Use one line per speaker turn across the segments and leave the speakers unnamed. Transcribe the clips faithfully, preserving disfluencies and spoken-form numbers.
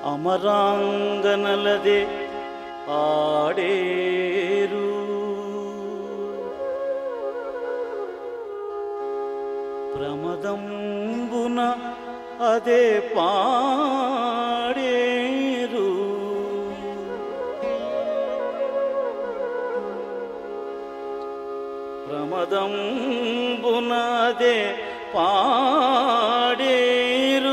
అమరాంగనలదే ఆడేరు ప్రమదంబున అదే పాడేరు ప్రమదంబున అదే పాడేరు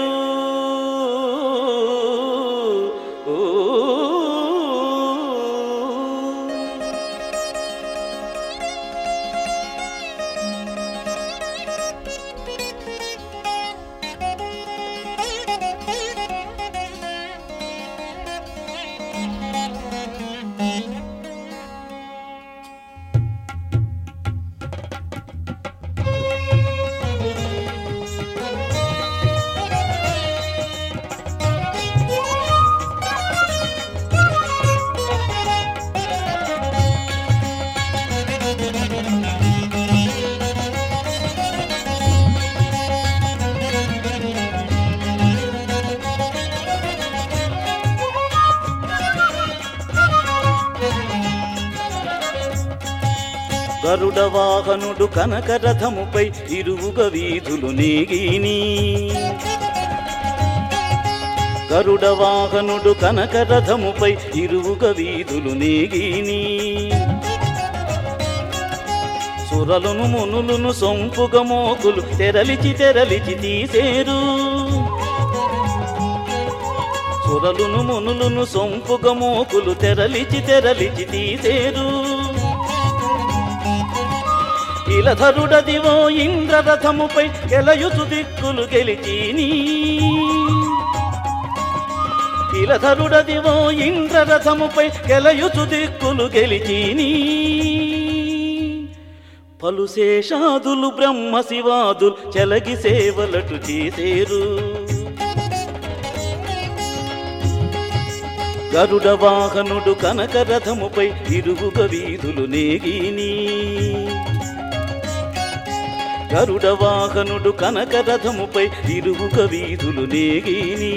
గరుడ వాహనుడు కనకరథముపై ఇరువుగ వీధులు నీగిని గరుడ వాహనుడు కనకరథముపై ఇరువుగ వీధులు నీగిని సురలును మునులును సొంపుగ మోకులు తెరలిచి తెరలిచి తీసేరు సురలును మునులును సొంపుగ మోకులు తెరలిచి తెరలిచి తీసేరు ఇలధరుడదివో ఇంద్రరథముపై గెలయుచు దిక్కులు గెలిచిని ఇలధరుడదివో ఇంద్రరథముపై గెలయుచు దిక్కులు గెలిచిని పలు శేషాదులు బ్రహ్మ శివాదులు చెలగి సేవలటు చేసేరు గరుడ వాహనుడు కనకరథముపై ఇరువుగ వీధులు నేగిని గరుడ వాహనుడు కనకరథముపై ఇరువుగ వీధులు నేగిని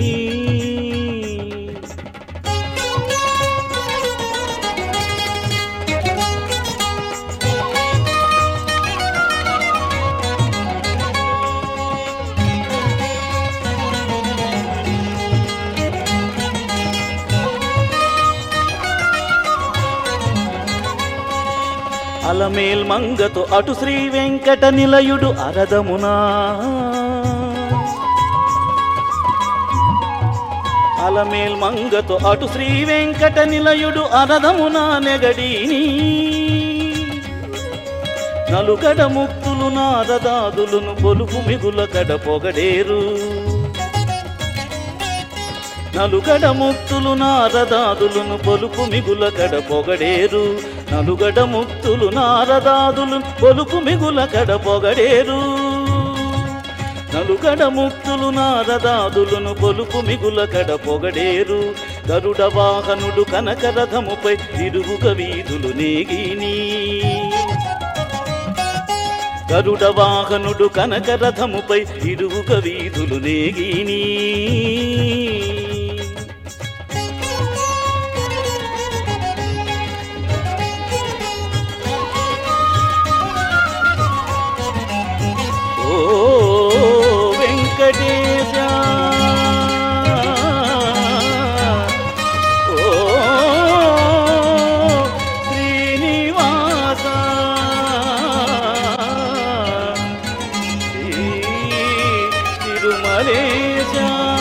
అలమేల్ మంగతో అటు శ్రీ వెంకట నిలయుడు అరదమునా అలమేల్ మంగతో అటు శ్రీ వెంకట నిలయుడు అరదమునా నెగడీని నలుగడ ముక్తులు నారదాదులను పొలుపు మిగుల కడ పొగడేరు నలుగడ ముక్తులు నారదాదులను పొలుపు మిగుల కడ పొగడేరు నలుగడ ముక్తులు నారదాదులు పొలుపు మిగుల కడ పొగడేరు నలుగడ ముక్తులు నారదాదులను పొలుపు మిగుల కడ పొగడేరు గరుడ వాహనుడు కనకరథముపై ఇరువుగ వీధులు నేగిని గరుడ వాహనుడు కనకరథముపై ఇరువుగ వీధులు నేగిని ఓ వెంకటేశ ఓ శ్రీనివాస శ్రీ తిరుమలేశ